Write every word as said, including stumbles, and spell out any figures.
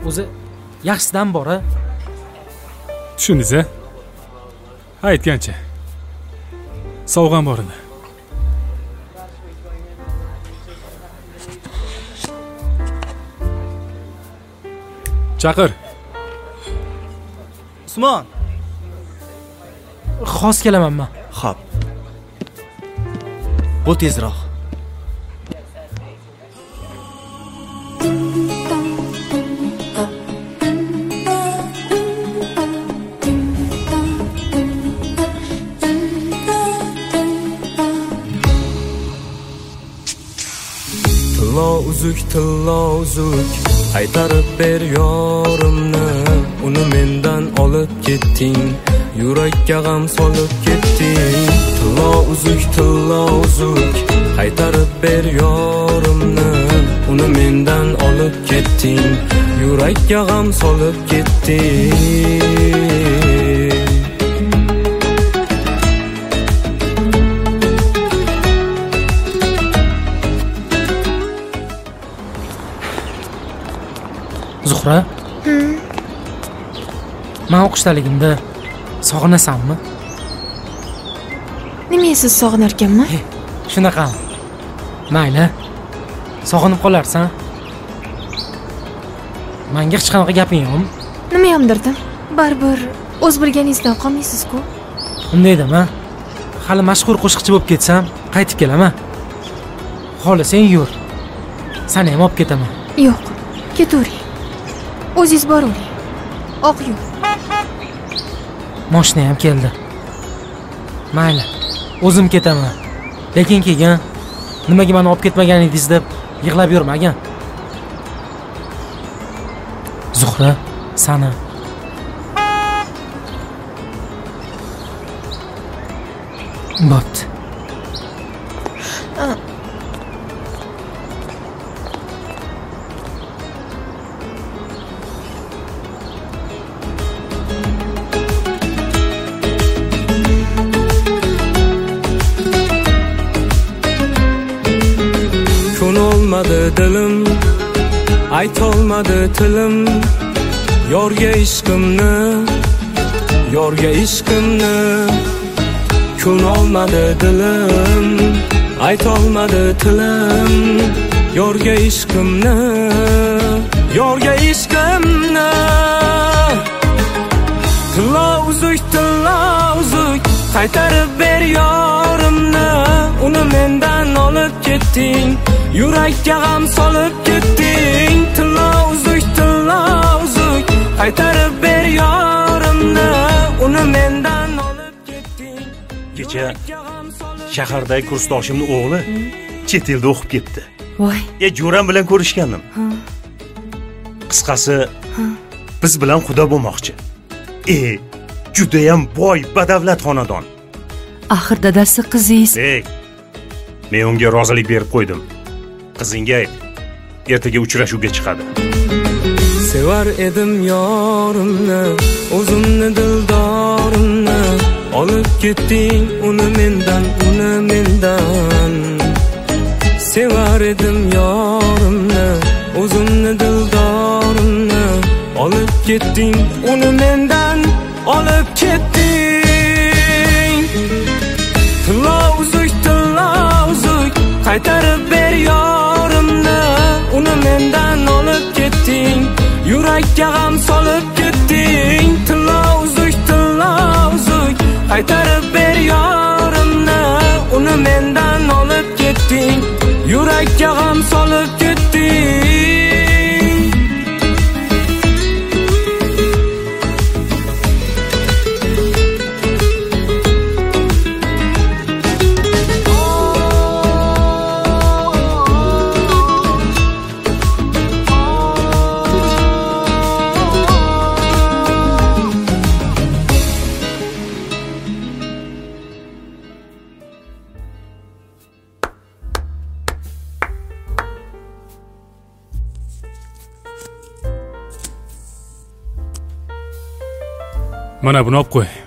o'zi yaxshisidan bor-a. Tushundingiz-a? Aytgancha. Sovg'am bor edi. Chaqir. Usmon. Xos kelamanman. Xo'p. Bu tezroq. Uzuk tillo uzuk qaytarib ber yorimni, uni mendan olib ketding, yurakka g'am solib ketding. Tillo uzuk tillo uzuk qaytarib ber yorimni, uni mendan olib ketding, yurakka g'am solib ketding. Zuhra? Hmm. Men o'qishdaligimda sog'inasanmi? Nima siz sog'inar ekanman? Shunaqa. Mayli. Sog'inib qolarsan. Menga hech qanaqa gaping yo'qmi? Nima yomdirdim? Baribir o'z bilganingizdan qolmaysiz-ku. Unday dema. Hali mashhur qo'shiqchi bo'lib ketsam, qaytib kelaman. Xohlasang yur. Seni ham olib ketaman. Yo'q, ketavering. O'zingiz boravering. Oq yo'l. Mashina ham keldi. Mayli, o'zim ketaman. Lekin keyin nimaga meni olib ketmaganingiz deb yig'lab yurmagan. Zuhra, sana bo'pti. Konolmadı dilim, aytolmadı tilim, yorga ishqimni, yorga ishqimni. Konolmadı dilim, aytolmadı tilim, yorga ishqimni, yorga ishqimni. Tillo uzuk tillo uzuk qaytarib ber yorimni, uni mendan olib ketding, yurakka g'am solib ketding. Tillo uzuk tillo uzuk qaytarib ber yorimni, uni mendan olib ketding. Kecha shahardagi kursdoshimning o'g'li chet elda o'qib ketdi. Voy. E jo'ram bilan ko'rishgandim. Qisqasi, biz bilan xudo bo'lmoqchi. E, juda ham boy, badavlat xonadon. Axir dadasi qizingiz. Ey, men unga rozilik berib qo'ydim. Qizingga ayt, ertaga uchrashuvga chiqadi. Sevar edim yorimni, o'zimni dildorimni, olib ketding uni mendan, uni mendan. Sevar edim yorimni, o'zimni dildorimni, olib ketding uni mendan, olib ketding. Tillo uzuk tillo uzuk qaytarib ber yorimni, uni mendan olib ketding, yurakka g'am solib ketding. Tillo uzuk tillo uzuk qaytarib ber yorimni, uni mendan olib ketding, yurakka g'am solib ketding. Mana buni olib qo'y.